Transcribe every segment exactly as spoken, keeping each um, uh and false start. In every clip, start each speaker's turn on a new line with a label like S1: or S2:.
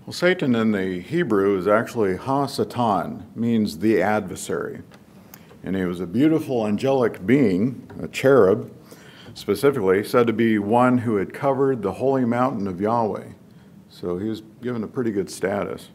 S1: Well, Satan in the Hebrew is actually Ha-Satan, means the adversary. And he was a beautiful angelic being, a cherub, specifically, said to be one who had covered the holy mountain of Yahweh. So he was given a pretty good status.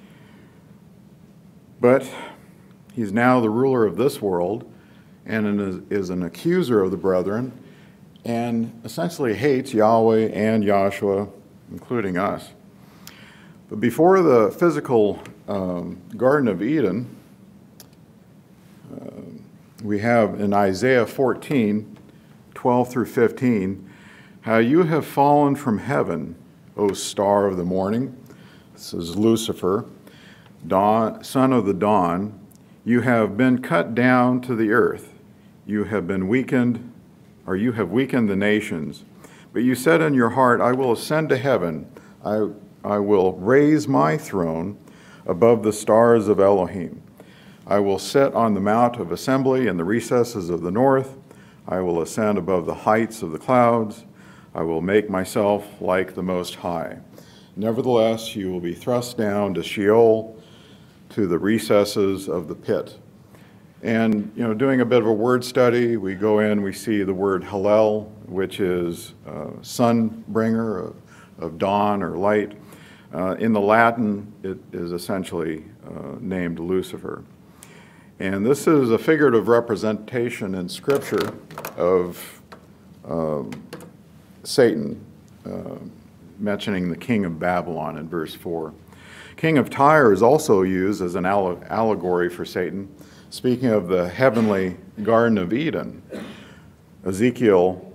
S1: But he's now the ruler of this world and is an accuser of the brethren and essentially hates Yahweh and Yahshua, including us. But before the physical um, Garden of Eden, uh, we have in Isaiah fourteen, twelve through fifteen, how you have fallen from heaven, O star of the morning. This is Lucifer, dawn, son of the dawn. You have been cut down to the earth. You have been weakened, or you have weakened the nations. But you said in your heart, I will ascend to heaven. I I will raise my throne above the stars of Elohim. I will sit on the mount of assembly in the recesses of the north. I will ascend above the heights of the clouds. I will make myself like the Most High. Nevertheless, you will be thrust down to Sheol, to the recesses of the pit. And, you know, doing a bit of a word study, we go in, we see the word Hallel, which is uh, sun bringer of, of dawn or light. Uh, in the Latin, it is essentially uh, named Lucifer. And this is a figurative representation in Scripture of um, Satan, uh, mentioning the king of Babylon in verse four. King of Tyre is also used as an alle- allegory for Satan, speaking of the heavenly Garden of Eden. Ezekiel,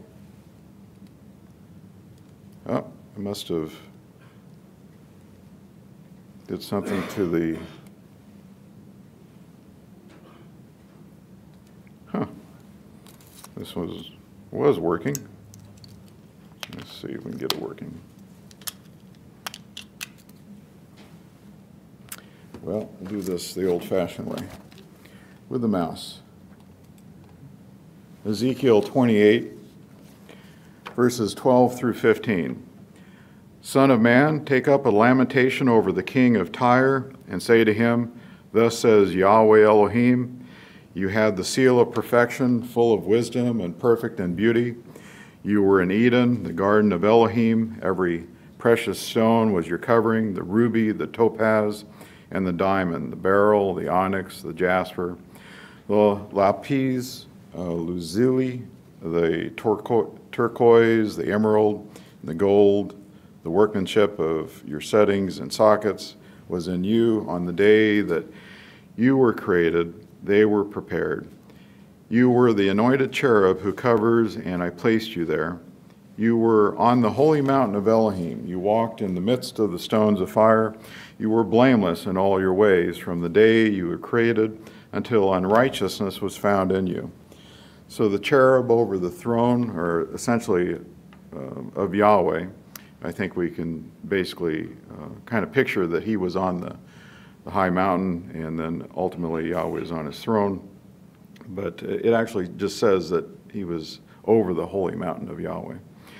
S1: oh, I must have did something to the, huh, this was, was working. Let's see if we can get it working. Well, we'll do this the old-fashioned way, with the mouse. Ezekiel twenty-eight, verses twelve through fifteen. Son of man, take up a lamentation over the king of Tyre, and say to him, Thus says Yahweh Elohim, you had the seal of perfection, full of wisdom and perfect in beauty. You were in Eden, the garden of Elohim. Every precious stone was your covering, the ruby, the topaz, and the diamond, the beryl, the onyx, the jasper, the lapis, uh, lazuli, the turco- turquoise, the emerald, the gold. The workmanship of your settings and sockets was in you on the day that you were created. They were prepared. You were the anointed cherub who covers, and I placed you there. You were on the holy mountain of Elohim. You walked in the midst of the stones of fire. You were blameless in all your ways from the day you were created until unrighteousness was found in you. So the cherub over the throne, or essentially uh, of Yahweh, I think we can basically uh, kind of picture that he was on the, the high mountain, and then ultimately Yahweh is on his throne. But it actually just says that he was over the holy mountain of Yahweh.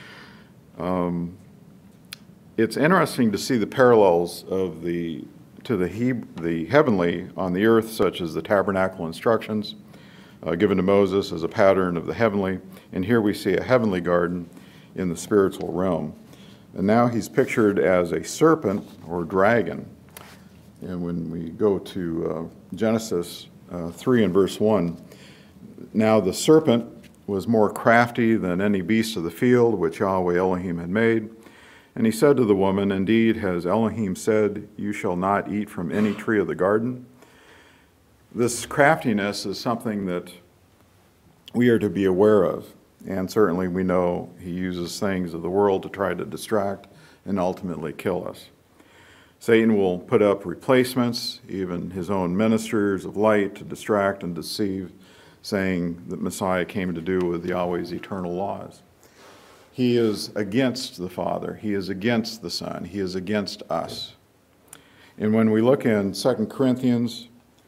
S1: Um, it's interesting to see the parallels of the to the, he, the heavenly on the earth, such as the tabernacle instructions uh, given to Moses as a pattern of the heavenly. And here we see a heavenly garden in the spiritual realm. And now he's pictured as a serpent or dragon. And when we go to uh, Genesis uh, three and verse one, now the serpent was more crafty than any beast of the field which Yahweh Elohim had made. And he said to the woman, Indeed, has Elohim said, you shall not eat from any tree of the garden? This craftiness is something that we are to be aware of. And certainly we know he uses things of the world to try to distract and ultimately kill us. Satan will put up replacements, even his own ministers of light, to distract and deceive, saying that Messiah came to do with Yahweh's eternal laws. He is against the Father. He is against the Son. He is against us. And when we look in Second Corinthians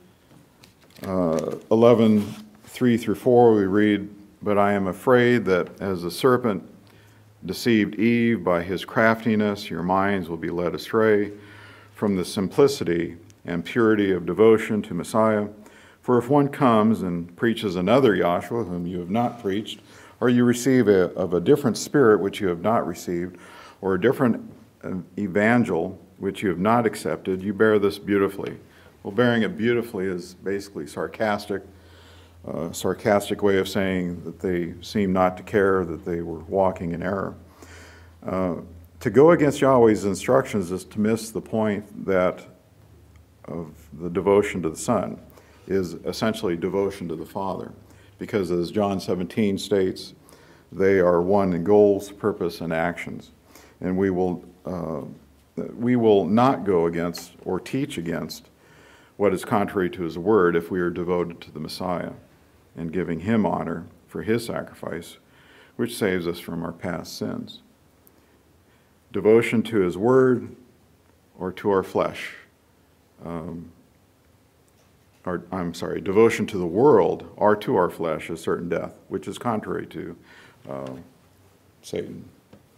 S1: uh, eleven, three through four, we read, But I am afraid that as the serpent deceived Eve by his craftiness, your minds will be led astray. from the simplicity and purity of devotion to Messiah. For if one comes and preaches another Yahshua whom you have not preached, or you receive a, of a different spirit which you have not received, or a different evangel which you have not accepted, you bear this beautifully. Well, bearing it beautifully is basically sarcastic, uh, sarcastic way of saying that they seem not to care, that they were walking in error. Uh, to go against Yahweh's instructions is to miss the point that of the devotion to the Son is essentially devotion to the Father, because as John seventeen states, they are one in goals, purpose, and actions. And we will, uh, we will not go against or teach against what is contrary to his word if we are devoted to the Messiah and giving him honor for his sacrifice, which saves us from our past sins. Devotion to his word or to our flesh. Um, or, I'm sorry, devotion to the world or to our flesh is certain death, which is contrary to uh, Satan.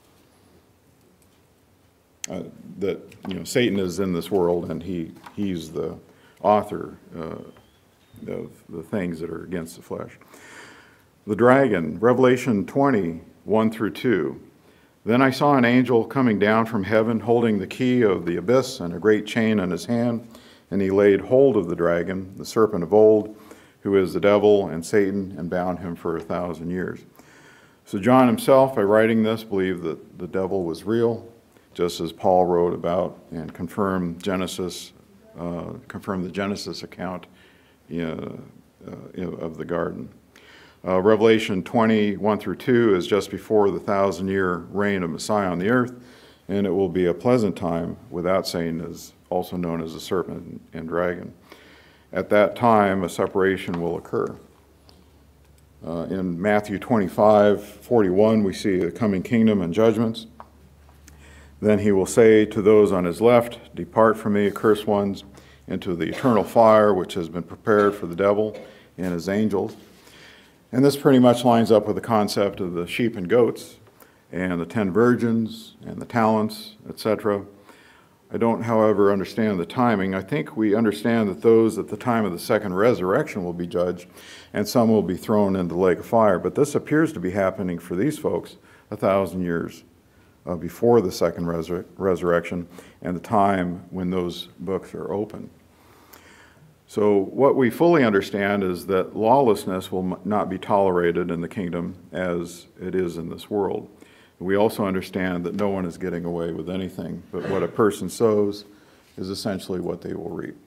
S1: Uh, that, you know, Satan is in this world and he he's the author uh, of the things that are against the flesh. The dragon, Revelation twenty, one through two. Then I saw an angel coming down from heaven, holding the key of the abyss and a great chain in his hand, and he laid hold of the dragon, the serpent of old, who is the devil and Satan, and bound him for a thousand years. So John himself, by writing this, believed that the devil was real, just as Paul wrote about and confirmed Genesis, uh, confirmed the Genesis account uh, uh, of the garden. Uh, Revelation twenty, one through two is just before the thousand-year reign of Messiah on the earth, and it will be a pleasant time without Satan, as also known as the serpent and dragon. At that time, a separation will occur. Uh, in Matthew twenty-five, forty-one, we see the coming kingdom and judgments. Then he will say to those on his left, "Depart from me, accursed ones, into the eternal fire which has been prepared for the devil and his angels." And this pretty much lines up with the concept of the sheep and goats and the ten virgins and the talents, et cetera. I don't, however, understand the timing. I think we understand that those at the time of the second resurrection will be judged, and some will be thrown into the lake of fire. But this appears to be happening for these folks a thousand years uh, before the second resur- resurrection and the time when those books are open. So what we fully understand is that lawlessness will not be tolerated in the kingdom as it is in this world. We also understand that no one is getting away with anything, but what a person sows is essentially what they will reap.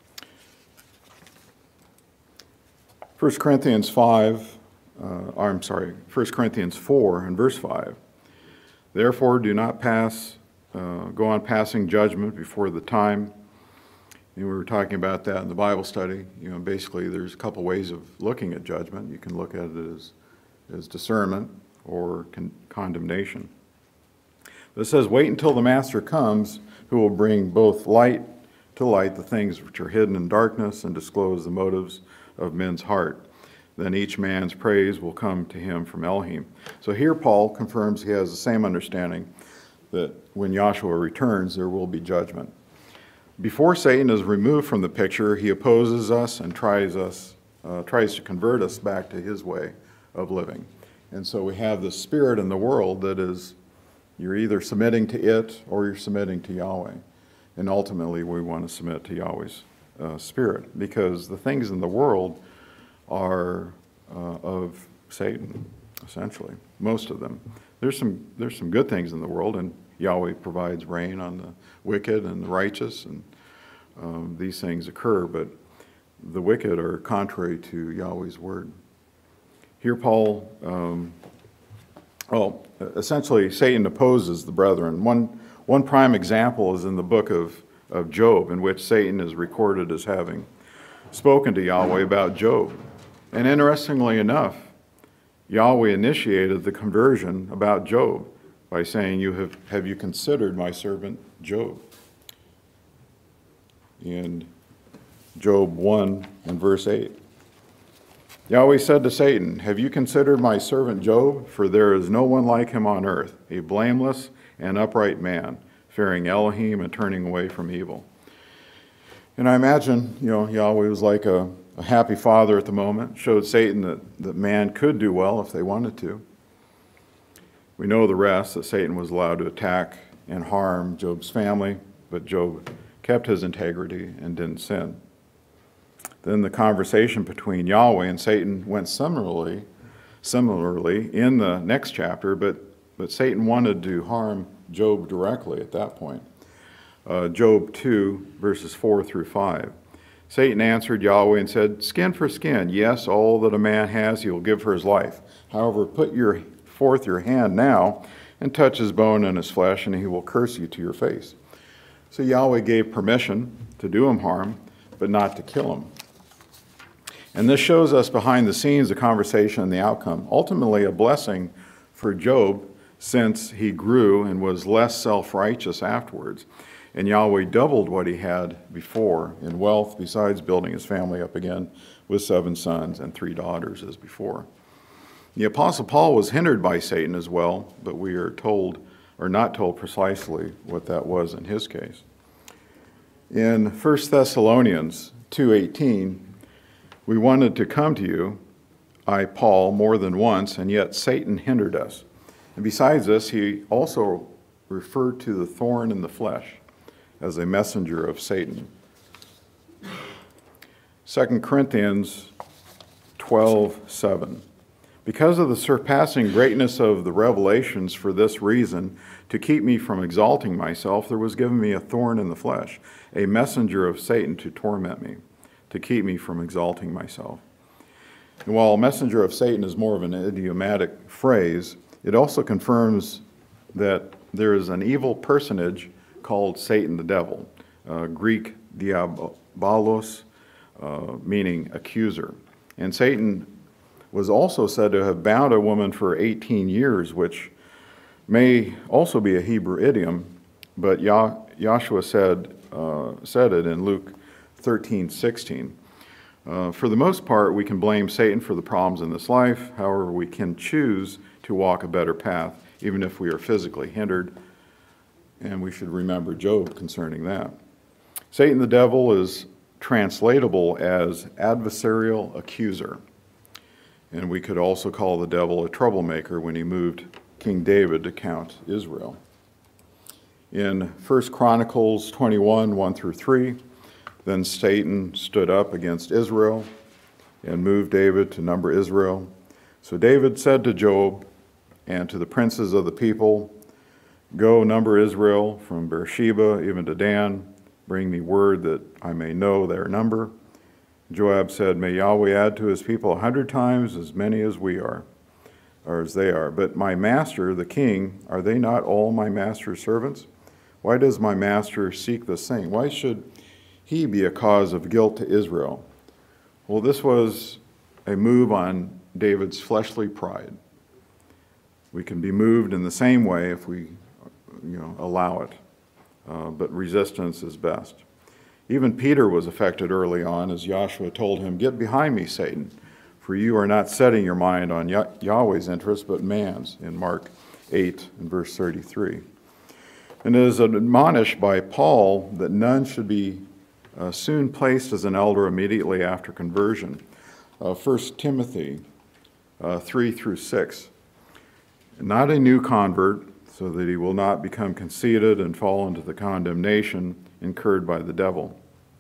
S1: First Corinthians five, uh, I'm sorry, First Corinthians four and verse five. Therefore do not pass, uh, go on passing judgment before the time. And we were talking about that in the Bible study. You know, basically there's a couple ways of looking at judgment. You can look at it as, as discernment or con- condemnation. But it says, wait until the master comes, who will bring both light to light the things which are hidden in darkness and disclose the motives of men's heart. Then each man's praise will come to him from Elohim. So here Paul confirms he has the same understanding that when Yahshua returns, there will be judgment. Before Satan is removed from the picture, he opposes us and tries us, uh, tries to convert us back to his way of living. And so we have the spirit in the world that is, you're either submitting to it or you're submitting to Yahweh. And ultimately, we want to submit to Yahweh's uh, spirit, because the things in the world are uh, of Satan, essentially, most of them. There's some there's some good things in the world, and Yahweh provides rain on the wicked and the righteous, and um, these things occur, but the wicked are contrary to Yahweh's word. Here Paul, um, well, essentially Satan opposes the brethren. One, one prime example is in the book of, of Job, in which Satan is recorded as having spoken to Yahweh about Job. And interestingly enough, Yahweh initiated the conversion about Job by saying, "You have, have you considered my servant Job?" In Job one and verse eight. Yahweh said to Satan, "Have you considered my servant Job? For there is no one like him on earth, a blameless and upright man, fearing Elohim and turning away from evil. And I imagine, you know, Yahweh was like a, a happy father at the moment, showed Satan that, that man could do well if they wanted to. We know the rest, that Satan was allowed to attack and harm Job's family, but Job kept his integrity and didn't sin. Then the conversation between Yahweh and Satan went similarly, similarly in the next chapter, but, but Satan wanted to harm Job directly at that point. Uh, Job two, verses four through five. Satan answered Yahweh and said, "Skin for skin, yes, all that a man has he will give for his life. However, put your, forth your hand now and touch his bone and his flesh, and he will curse you to your face." So Yahweh gave permission to do him harm, but not to kill him. And this shows us behind the scenes the conversation and the outcome. Ultimately, a blessing for Job, since he grew and was less self-righteous afterwards. And Yahweh doubled what he had before in wealth, besides building his family up again with seven sons and three daughters as before. The Apostle Paul was hindered by Satan as well, but we are told, or not told precisely what that was in his case. In First Thessalonians two eighteen, "We wanted to come to you, I, Paul, more than once, and yet Satan hindered us." And besides this, he also referred to the thorn in the flesh as a messenger of Satan. Second Corinthians twelve seven. "Because of the surpassing greatness of the revelations, for this reason, to keep me from exalting myself, there was given me a thorn in the flesh, a messenger of Satan to torment me, to keep me from exalting myself." And while messenger of Satan is more of an idiomatic phrase, it also confirms that there is an evil personage called Satan the devil, uh, Greek diabolos, uh, meaning accuser. And Satan was also said to have bound a woman for eighteen years, which may also be a Hebrew idiom, but Yah- Joshua said, uh, said it in Luke thirteen sixteen. Uh, for the most part, we can blame Satan for the problems in this life. However, we can choose to walk a better path, even if we are physically hindered. And we should remember Job concerning that. Satan the devil is translatable as adversarial accuser. And we could also call the devil a troublemaker when he moved King David to count Israel. In First Chronicles twenty-one, one through three, "Then Satan stood up against Israel and moved David to number Israel. So David said to Job and to the princes of the people, 'Go number Israel from Beersheba even to Dan. Bring me word that I may know their number.' Joab said, 'May Yahweh add to his people a hundred times as many as we are, or as they are. But my master, the king, are they not all my master's servants? Why does my master seek this thing? Why should he be a cause of guilt to Israel?' Well, this was a move on David's fleshly pride. We can be moved in the same way if we, you know, allow it, uh, but resistance is best. Even Peter was affected early on as Joshua told him, 'Get behind me, Satan, for you are not setting your mind on Yah- Yahweh's interest, but man's,' in Mark eight and verse thirty-three. And it is admonished by Paul that none should be uh, soon placed as an elder immediately after conversion. Uh, First Timothy uh, three through six. "Not a new convert, so that he will not become conceited and fall into the condemnation incurred by the devil."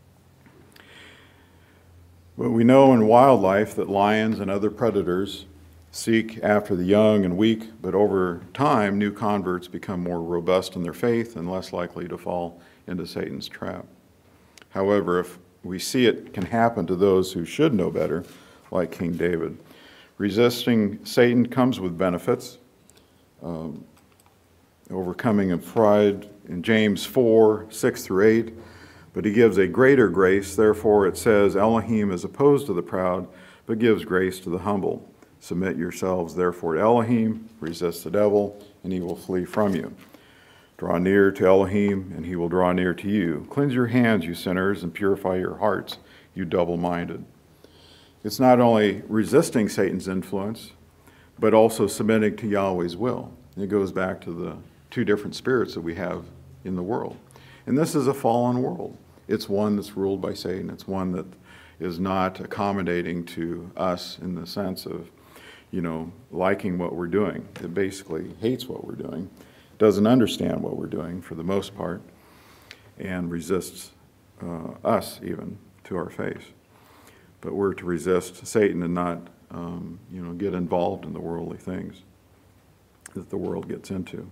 S1: But we know in wildlife that lions and other predators seek after the young and weak, but over time, new converts become more robust in their faith and less likely to fall into Satan's trap. However, if we see it can happen to those who should know better, like King David. Resisting Satan comes with benefits. Um, overcoming of pride in James four, six through eight, but he gives a greater grace. Therefore it says, "Elohim is opposed to the proud, but gives grace to the humble. Submit yourselves therefore to Elohim, resist the devil, and he will flee from you. Draw near to Elohim, and he will draw near to you. Cleanse your hands, you sinners, and purify your hearts, you double-minded." It's not only resisting Satan's influence, but also submitting to Yahweh's will. It goes back to the two different spirits that we have in the world. And this is a fallen world. It's one that's ruled by Satan. It's one that is not accommodating to us in the sense of, you know, liking what we're doing. It basically hates what we're doing, doesn't understand what we're doing for the most part, and resists uh, us even to our face. But we're to resist Satan and not, um, you know, get involved in the worldly things that the world gets into.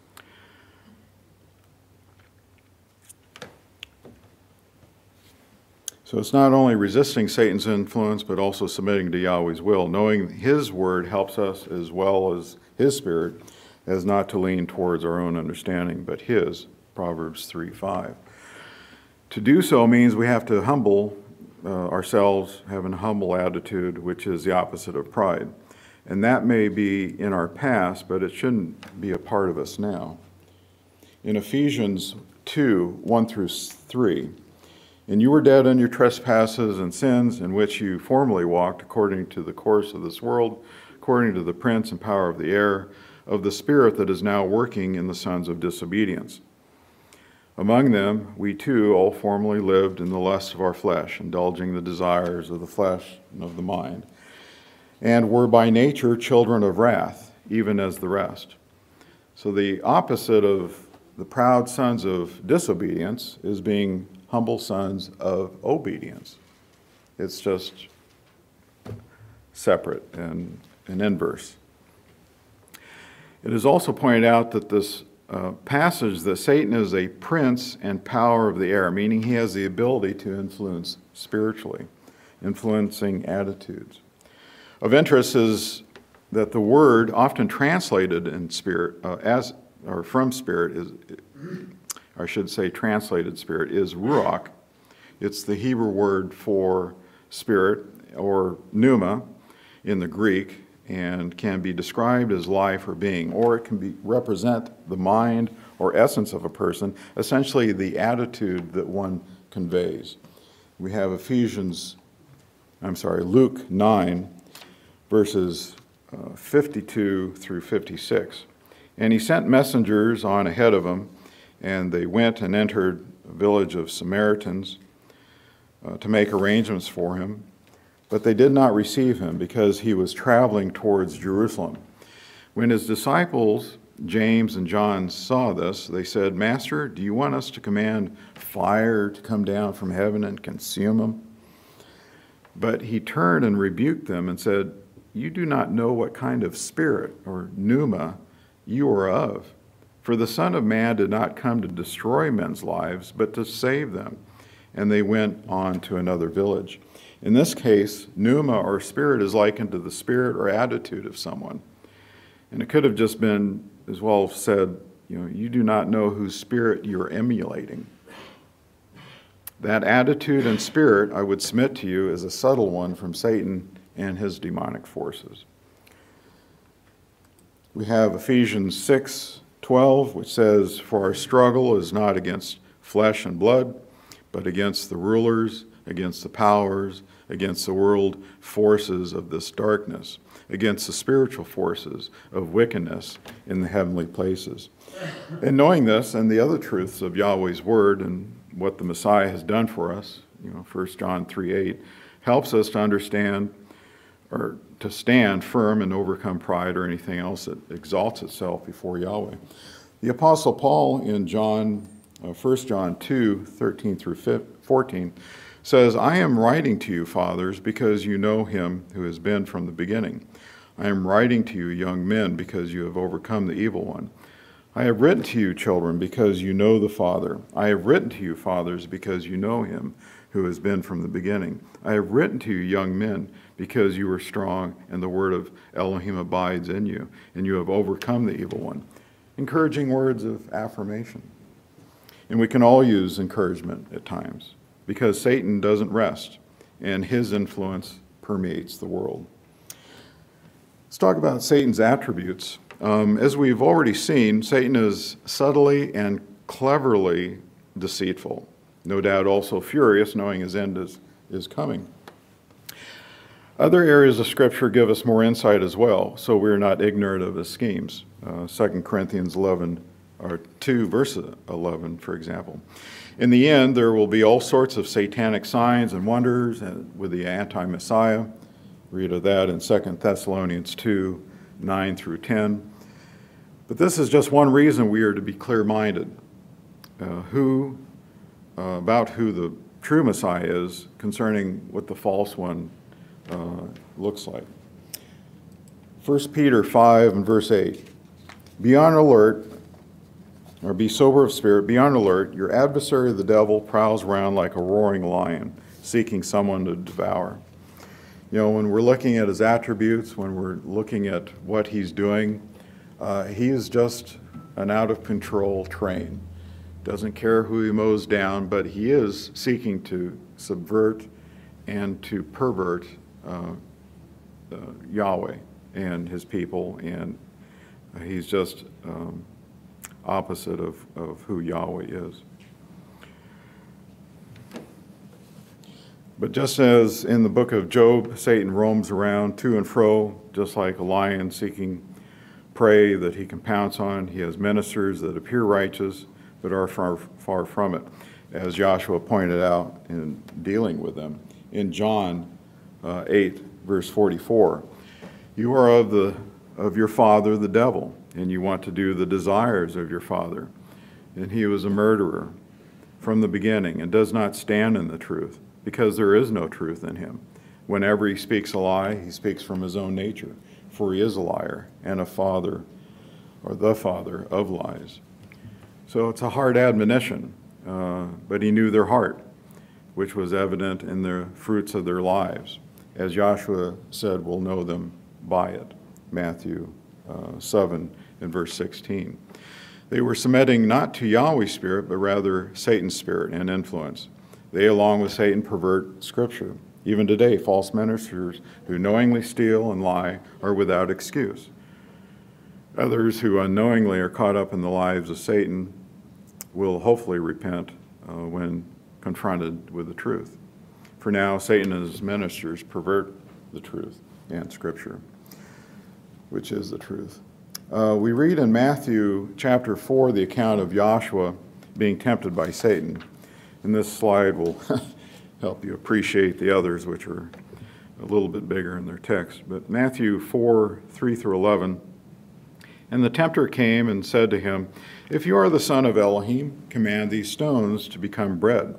S1: So it's not only resisting Satan's influence, but also submitting to Yahweh's will. Knowing his word helps us as well as his spirit, as not to lean towards our own understanding, but his, Proverbs three five. To do so means we have to humble uh, ourselves, have a humble attitude, which is the opposite of pride. And that may be in our past, but it shouldn't be a part of us now. In Ephesians two, one through three, and you were dead in your trespasses and sins in which you formerly walked according to the course of this world, according to the prince and power of the air, of the spirit that is now working in the sons of disobedience. Among them, we too all formerly lived in the lusts of our flesh, indulging the desires of the flesh and of the mind, and were by nature children of wrath, even as the rest. So the opposite of the proud sons of disobedience is being humble sons of obedience. It's just separate and, and inverse. It is also pointed out that this uh, passage that Satan is a prince and power of the air, meaning he has the ability to influence spiritually, influencing attitudes. Of interest is that the word often translated in spirit uh, as or from spirit is, or I should say translated spirit, is ruach. It's the Hebrew word for spirit, or pneuma in the Greek, and can be described as life or being, or it can be represent the mind or essence of a person, essentially the attitude that one conveys. We have Ephesians, I'm sorry, Luke nine, verses uh, fifty-two through fifty-six. And he sent messengers on ahead of him, and they went and entered a village of Samaritans uh, to make arrangements for him. But they did not receive him because he was traveling towards Jerusalem. When his disciples, James and John, saw this, they said, "Master, do you want us to command fire to come down from heaven and consume him?" But he turned and rebuked them and said, "You do not know what kind of spirit, or pneuma, you are of. For the Son of Man did not come to destroy men's lives, but to save them." And they went on to another village. In this case, pneuma or spirit is likened to the spirit or attitude of someone. And it could have just been as well said, you know, you do not know whose spirit you're emulating. That attitude and spirit, I would submit to you, is a subtle one from Satan and his demonic forces. We have Ephesians six twelve, which says, "For our struggle is not against flesh and blood, but against the rulers, against the powers, against the world forces of this darkness, against the spiritual forces of wickedness in the heavenly places." And knowing this and the other truths of Yahweh's word and what the Messiah has done for us, you know, First John three eight, helps us to understand or to stand firm and overcome pride or anything else that exalts itself before Yahweh. The Apostle Paul in John, uh, First John two thirteen through fourteen, says, "I am writing to you, fathers, because you know him who has been from the beginning. I am writing to you, young men, because you have overcome the evil one. I have written to you, children, because you know the Father. I have written to you, fathers, because you know him who has been from the beginning. I have written to you, young men, because you are strong, and the word of Elohim abides in you, and you have overcome the evil one." Encouraging words of affirmation. And we can all use encouragement at times, because Satan doesn't rest, and his influence permeates the world. Let's talk about Satan's attributes. Um, as we've already seen, Satan is subtly and cleverly deceitful, no doubt also furious, knowing his end is, is coming. Other areas of Scripture give us more insight as well, so we're not ignorant of his schemes. Uh, Second Corinthians eleven or two, verse eleven, for example. In the end, there will be all sorts of satanic signs and wonders with the anti-Messiah. Read of that in Second Thessalonians two, nine through ten. But this is just one reason we are to be clear-minded uh, who, uh, about who the true Messiah is concerning what the false one uh, looks like. First Peter five and verse eight. Be on alert, or be sober of spirit, be on alert. Your adversary, the devil, prowls around like a roaring lion, seeking someone to devour. You know, when we're looking at his attributes, when we're looking at what he's doing, uh, he is just an out-of-control train. Doesn't care who he mows down, but he is seeking to subvert and to pervert uh, uh, Yahweh and his people, and he's just um, opposite of, of who Yahweh is. But just as in the book of Job, Satan roams around to and fro, just like a lion seeking prey that he can pounce on, he has ministers that appear righteous, but are far, far from it, as Joshua pointed out in dealing with them. In John uh, eight, verse forty-four, you are of, the, of your father, the devil, and you want to do the desires of your father. And he was a murderer from the beginning and does not stand in the truth, because there is no truth in him. Whenever he speaks a lie, he speaks from his own nature, for he is a liar and a father, or the father of lies. So it's a hard admonition, uh, but he knew their heart, which was evident in the fruits of their lives. As Joshua said, we'll know them by it, Matthew uh, seven and verse sixteen. They were submitting not to Yahweh's spirit, but rather Satan's spirit and influence. They, along with Satan, pervert Scripture. Even today, false ministers who knowingly steal and lie are without excuse. Others who unknowingly are caught up in the lives of Satan will hopefully repent uh, when confronted with the truth. For now, Satan and his ministers pervert the truth and Scripture, which is the truth. Uh, we read in Matthew chapter four the account of Joshua being tempted by Satan. And this slide will help you appreciate the others, which are a little bit bigger in their text. But Matthew four, three through eleven, and the tempter came and said to him, if you are the son of Elohim, command these stones to become bread.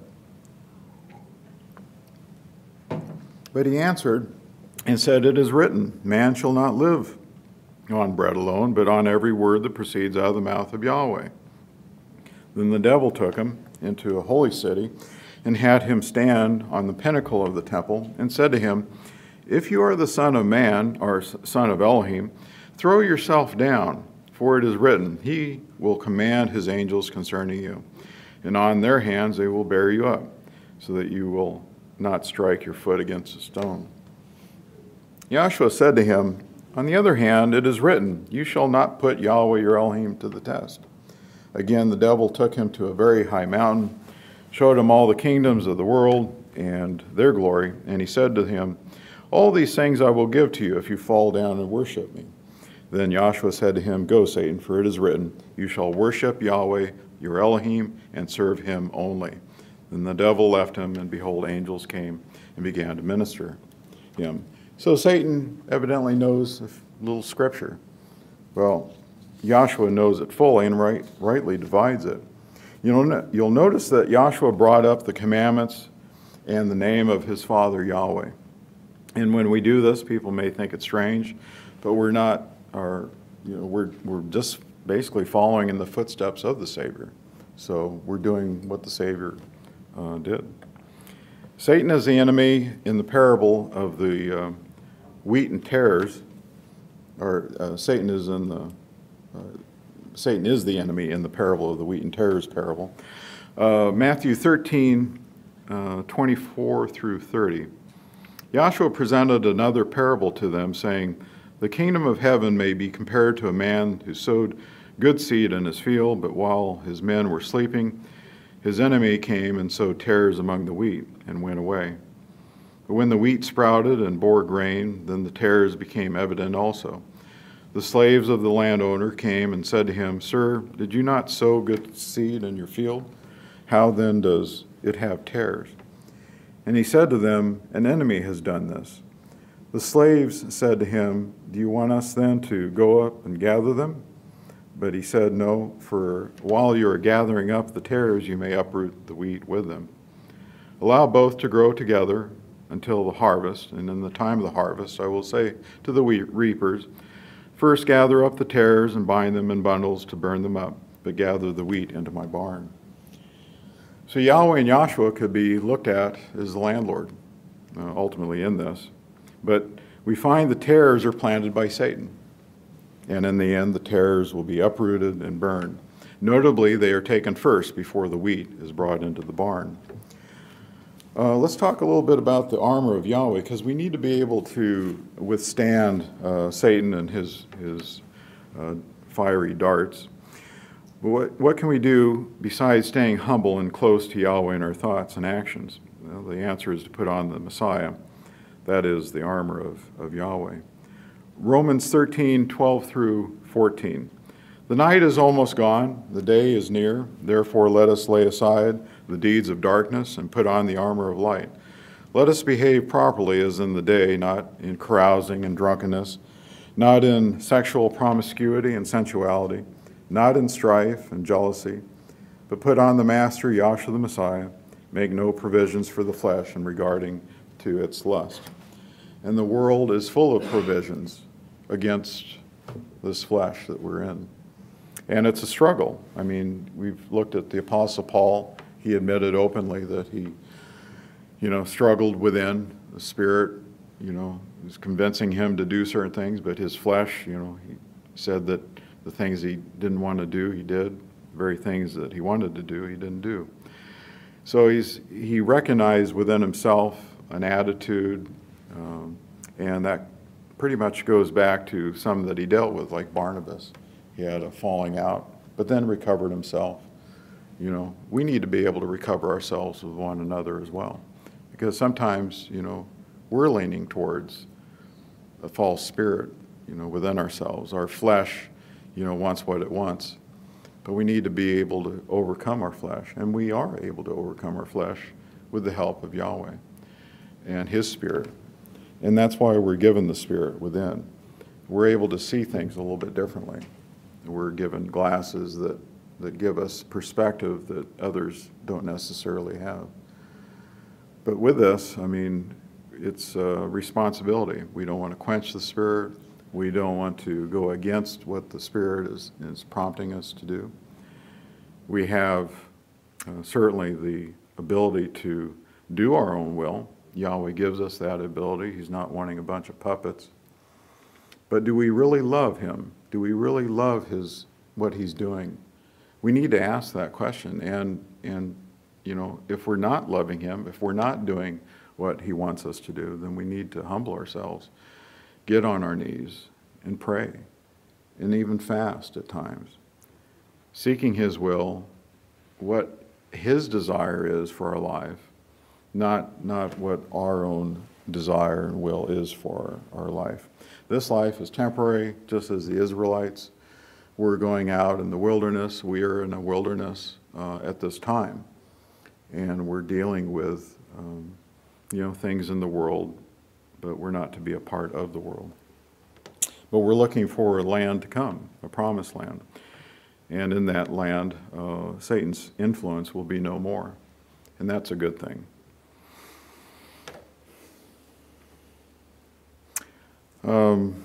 S1: But he answered and said, it is written, man shall not live on bread alone, but on every word that proceeds out of the mouth of Yahweh. Then the devil took him into a holy city and had him stand on the pinnacle of the temple and said to him, if you are the son of man, or son of Elohim, throw yourself down, for it is written, he will command his angels concerning you, and on their hands they will bear you up, so that you will not strike your foot against a stone. Joshua said to him, on the other hand, it is written, you shall not put Yahweh your Elohim to the test. Again, the devil took him to a very high mountain, showed him all the kingdoms of the world and their glory, and he said to him, all these things I will give to you if you fall down and worship me. Then Joshua said to him, go, Satan, for it is written, you shall worship Yahweh your Elohim and serve him only. Then the devil left him, and behold, angels came and began to minister him. So Satan evidently knows a little scripture. Well, Joshua knows it fully and right, rightly divides it. You know, you'll notice that Joshua brought up the commandments and the name of his father Yahweh. And when we do this, people may think it's strange, but we're not, our, you know, we're, we're just basically following in the footsteps of the Savior. So we're doing what the Savior uh, did. Satan is the enemy in the parable of the uh, wheat and tares, or uh, Satan is in the uh, Satan is the enemy in the parable of the wheat and tares parable. Uh, Matthew thirteen, uh, twenty-four through thirty. Joshua presented another parable to them, saying, the kingdom of heaven may be compared to a man who sowed good seed in his field, but while his men were sleeping, his enemy came and sowed tares among the wheat and went away. But when the wheat sprouted and bore grain, then the tares became evident also. The slaves of the landowner came and said to him, Sir, did you not sow good seed in your field? How then does it have tares? And he said to them, An enemy has done this. The slaves said to him, Do you want us then to go up and gather them? But he said, No, for while you are gathering up the tares, you may uproot the wheat with them. Allow both to grow together until the harvest, and in the time of the harvest I will say to the wheat reapers, First gather up the tares and bind them in bundles to burn them up, but gather the wheat into my barn. So Yahweh and Yahshua could be looked at as the landlord, uh, ultimately in this. But we find the tares are planted by Satan. And in the end, the tares will be uprooted and burned. Notably, they are taken first before the wheat is brought into the barn. Uh, let's talk a little bit about the armor of Yahweh, because we need to be able to withstand uh, Satan and his, his uh, fiery darts. But what, what can we do besides staying humble and close to Yahweh in our thoughts and actions? Well, the answer is to put on the Messiah. That is the armor of, of Yahweh. Romans thirteen, twelve through fourteen. The night is almost gone, the day is near. Therefore let us lay aside the deeds of darkness and put on the armor of light. Let us behave properly as in the day, not in carousing and drunkenness, not in sexual promiscuity and sensuality, not in strife and jealousy, but put on the Master, Yahshua the Messiah. Make no provisions for the flesh in regarding to its lust. And the world is full of provisions against this flesh that we're in. And it's a struggle. I mean, we've looked at the Apostle Paul. He admitted openly that he, you know, struggled within. The Spirit, you know, was convincing him to do certain things, but his flesh, you know, he said that the things he didn't want to do, he did. The very things that he wanted to do, he didn't do. So he's he recognized within himself an attitude, um, and that pretty much goes back to some that he dealt with, like Barnabas. He had a falling out, but then recovered himself. You know, we need to be able to recover ourselves with one another as well. Because sometimes, you know, we're leaning towards a false spirit, you know, within ourselves. Our flesh, you know, wants what it wants. But we need to be able to overcome our flesh. And we are able to overcome our flesh with the help of Yahweh and His Spirit. And that's why we're given the Spirit within. We're able to see things a little bit differently. We're given glasses that, that give us perspective that others don't necessarily have. But with this, I mean, it's a responsibility. We don't want to quench the Spirit. We don't want to go against what the Spirit is, is prompting us to do. We have uh, certainly the ability to do our own will. Yahweh gives us that ability. He's not wanting a bunch of puppets. But do we really love Him? Do we really love his what He's doing? We need to ask that question. And, and you know, if we're not loving Him, if we're not doing what He wants us to do, then we need to humble ourselves, get on our knees, and pray, and even fast at times, seeking His will, what His desire is for our life, not, not what our own desire and will is for our life. This life is temporary, just as the Israelites were going out in the wilderness. We are in a wilderness uh, at this time, and we're dealing with um, you know, things in the world, but we're not to be a part of the world. But we're looking for a land to come, a promised land. And in that land, uh, Satan's influence will be no more, and that's a good thing. Um,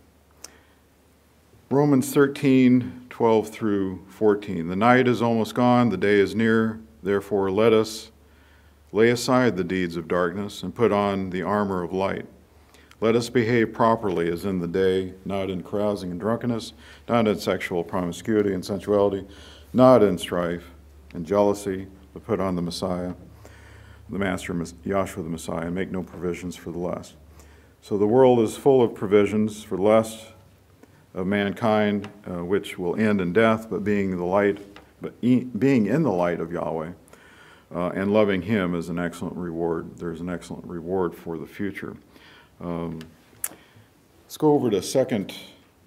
S1: Romans thirteen, twelve through fourteen. The night is almost gone, the day is near. Therefore let us lay aside the deeds of darkness and put on the armor of light. Let us behave properly as in the day, not in carousing and drunkenness, not in sexual promiscuity and sensuality, not in strife and jealousy, but put on the Messiah, the Master, Yahshua the Messiah, and make no provisions for the lust. So the world is full of provisions for lust of mankind, uh, which will end in death, but being the light, but e being in the light of Yahweh uh, and loving Him is an excellent reward. There's an excellent reward for the future. Um, let's go over to Second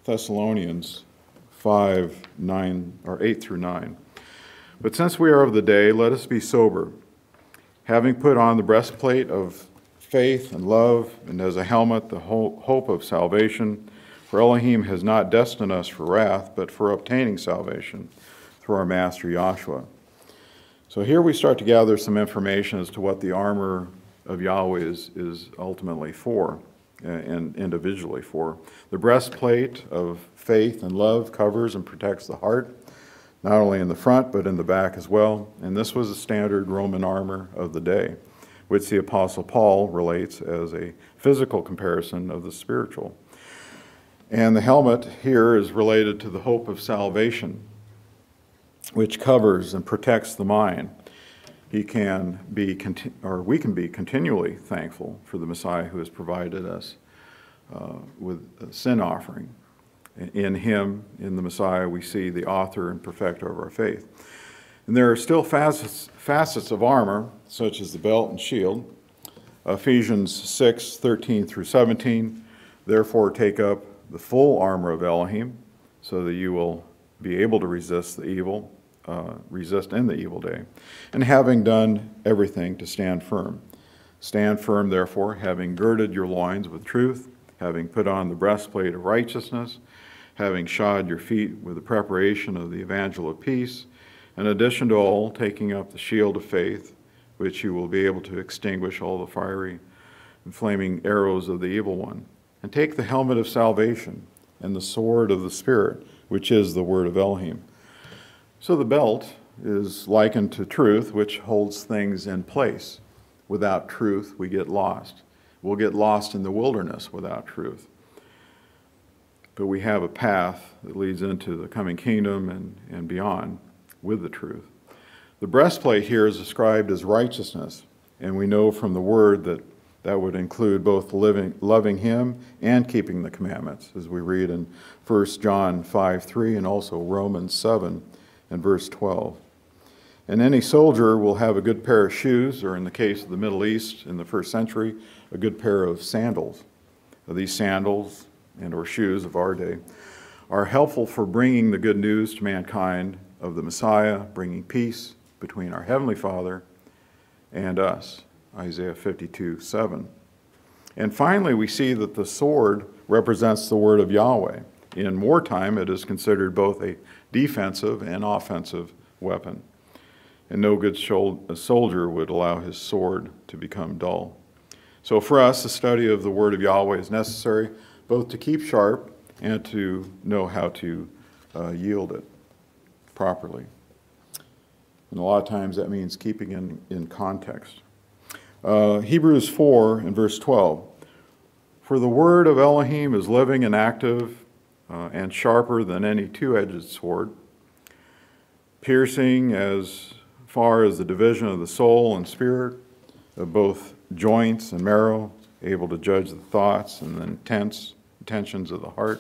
S1: Thessalonians five, nine, or eight through nine. But since we are of the day, let us be sober, having put on the breastplate of faith and love, and as a helmet the hope of salvation. For Elohim has not destined us for wrath, but for obtaining salvation through our Master Yahshua. So here we start to gather some information as to what the armor of Yahweh is, is ultimately for, and individually for. The breastplate of faith and love covers and protects the heart, not only in the front, but in the back as well. And this was a standard Roman armor of the day, which the Apostle Paul relates as a physical comparison of the spiritual. And the helmet here is related to the hope of salvation, which covers and protects the mind. He can be, or we can be continually thankful for the Messiah who has provided us uh, with a sin offering. In him, in the Messiah, we see the author and perfecter of our faith. And there are still facets, facets of armor, such as the belt and shield. Ephesians six, thirteen through seventeen, therefore take up the full armor of Elohim, so that you will be able to resist the evil, uh, resist in the evil day. And having done everything, to stand firm. Stand firm, therefore, having girded your loins with truth, having put on the breastplate of righteousness, having shod your feet with the preparation of the evangel of peace, in addition to all, taking up the shield of faith, which you will be able to extinguish all the fiery and flaming arrows of the evil one. And take the helmet of salvation and the sword of the Spirit, which is the word of Elohim. So the belt is likened to truth, which holds things in place. Without truth, we get lost. We'll get lost in the wilderness without truth. But we have a path that leads into the coming kingdom and, and beyond with the truth. The breastplate here is described as righteousness, and we know from the word that that would include both living, loving him and keeping the commandments, as we read in First John five, three, and also Romans seven and verse twelve. And any soldier will have a good pair of shoes, or in the case of the Middle East in the first century, a good pair of sandals. These sandals and or shoes of our day are helpful for bringing the good news to mankind of the Messiah, bringing peace between our Heavenly Father and us, Isaiah fifty-two, seven. And finally, we see that the sword represents the word of Yahweh. In wartime, it is considered both a defensive and offensive weapon. And no good soldier would allow his sword to become dull. So for us, the study of the word of Yahweh is necessary, both to keep sharp and to know how to uh, yield it properly. And a lot of times that means keeping in, in context. Uh, Hebrews four and verse twelve. For the word of Elohim is living and active uh, and sharper than any two-edged sword, piercing as far as the division of the soul and spirit, of both joints and marrow, able to judge the thoughts and the intents, intentions of the heart.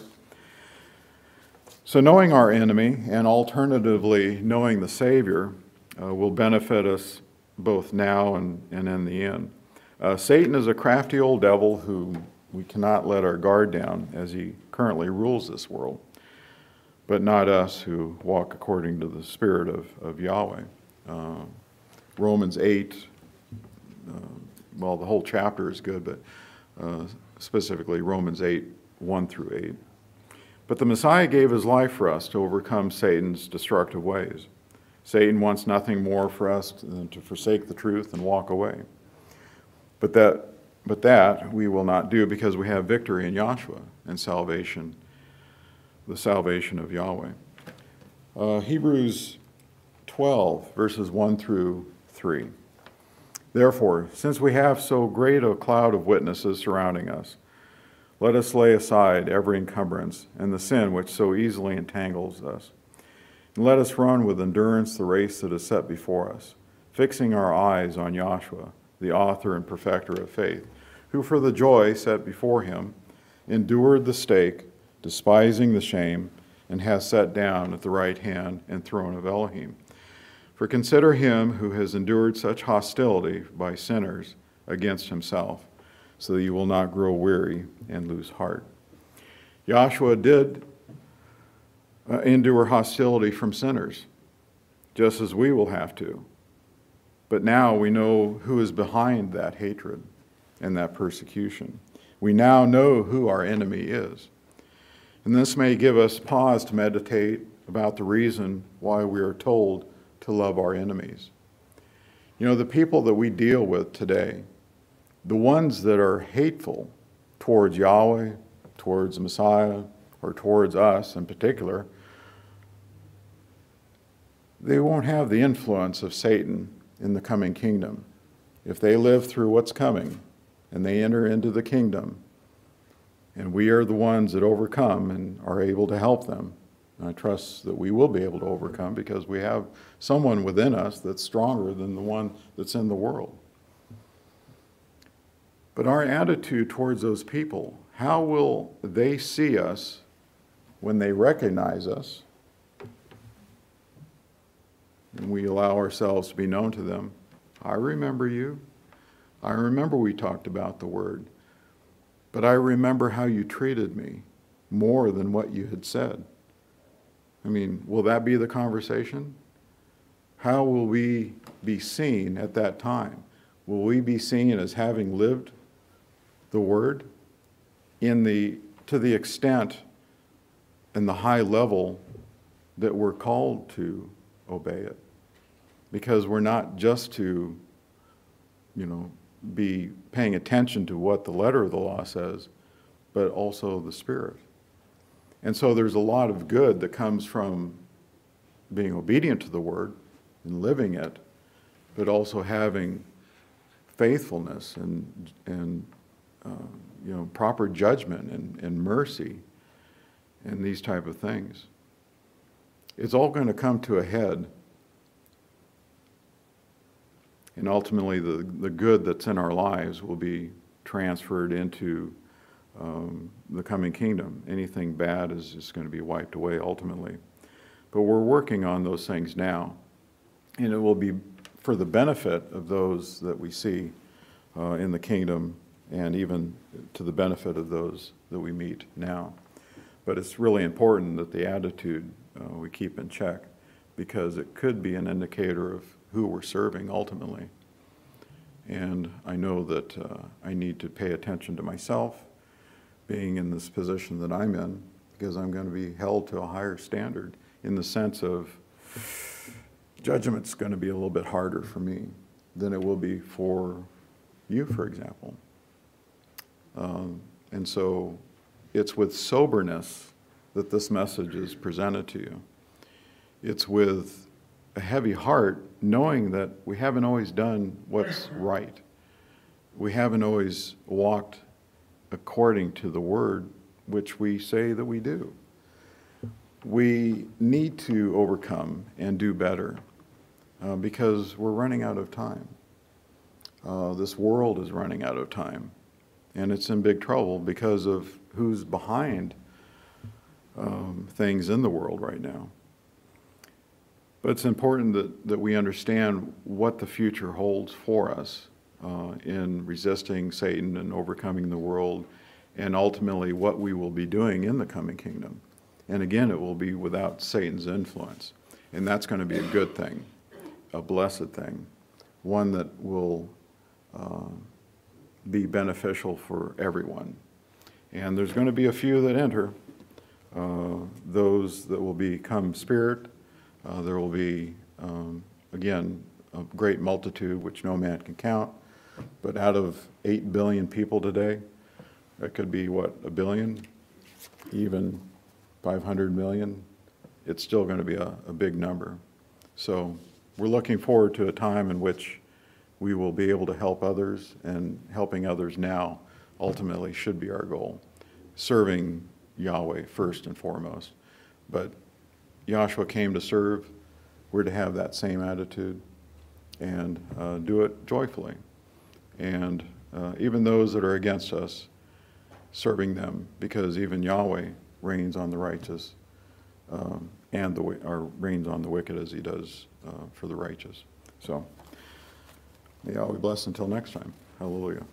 S1: So knowing our enemy and alternatively knowing the Savior uh, will benefit us both now and, and in the end. Uh, Satan is a crafty old devil who we cannot let our guard down as he currently rules this world, but not us who walk according to the Spirit of, of Yahweh. Uh, Romans eight, uh, well, the whole chapter is good, but uh, specifically Romans eight, one through eight. But the Messiah gave his life for us to overcome Satan's destructive ways. Satan wants nothing more for us than to forsake the truth and walk away. But that, but that we will not do because we have victory in Yahshua and salvation, the salvation of Yahweh. Uh, Hebrews twelve, verses one through three. Therefore, since we have so great a cloud of witnesses surrounding us, let us lay aside every encumbrance and the sin which so easily entangles us. And let us run with endurance the race that is set before us, fixing our eyes on Yahshua, the author and perfecter of faith, who for the joy set before him endured the stake, despising the shame, and has sat down at the right hand and throne of Elohim. For consider him who has endured such hostility by sinners against himself, so that you will not grow weary and lose heart. Yahshua did uh, endure hostility from sinners, just as we will have to. But now we know who is behind that hatred and that persecution. We now know who our enemy is. And this may give us pause to meditate about the reason why we are told to love our enemies. You know, the people that we deal with today, the ones that are hateful towards Yahweh, towards Messiah, or towards us in particular, they won't have the influence of Satan in the coming kingdom. If they live through what's coming and they enter into the kingdom, and we are the ones that overcome and are able to help them, and I trust that we will be able to overcome because we have someone within us that's stronger than the one that's in the world. But our attitude towards those people, how will they see us when they recognize us and we allow ourselves to be known to them? I remember you. I remember we talked about the word, but I remember how you treated me more than what you had said. I mean, will that be the conversation? How will we be seen at that time? Will we be seen as having lived the word in the, to the extent and the high level that we're called to obey it? Because we're not just to, you know, be paying attention to what the letter of the law says, but also the Spirit. And so there's a lot of good that comes from being obedient to the word and living it, but also having faithfulness and, and uh, you know, proper judgment and, and mercy and these type of things. It's all going to come to a head. And ultimately, the, the good that's in our lives will be transferred into um, the coming kingdom. Anything bad is just going to be wiped away ultimately. But we're working on those things now. And it will be for the benefit of those that we see uh, in the kingdom and even to the benefit of those that we meet now. But it's really important that the attitude uh, we keep in check, because it could be an indicator of who we're serving ultimately. And I know that uh, I need to pay attention to myself, being in this position that I'm in, because I'm going to be held to a higher standard in the sense of judgment's going to be a little bit harder for me than it will be for you, for example. Um, and so it's with soberness that this message is presented to you. It's with a heavy heart, knowing that we haven't always done what's right. We haven't always walked according to the word, which we say that we do. We need to overcome and do better uh, because we're running out of time. Uh, this world is running out of time, and it's in big trouble because of who's behind um, things in the world right now. But it's important that, that we understand what the future holds for us uh, in resisting Satan and overcoming the world, and ultimately what we will be doing in the coming kingdom. And again, it will be without Satan's influence. And that's going to be a good thing, a blessed thing, one that will uh, be beneficial for everyone. And there's going to be a few that enter, uh, those that will become spirit. Uh, there will be, um, again, a great multitude which no man can count. But out of eight billion people today, that could be, what, a billion? Even five hundred million? It's still going to be a, a big number. So we're looking forward to a time in which we will be able to help others, and helping others now ultimately should be our goal. Serving Yahweh first and foremost. But Yahshua came to serve. We're to have that same attitude and uh, do it joyfully. And uh, even those that are against us, serving them, because even Yahweh reigns on the righteous um, and the or reigns on the wicked as he does uh, for the righteous. So may Yahweh bless until next time. Hallelujah.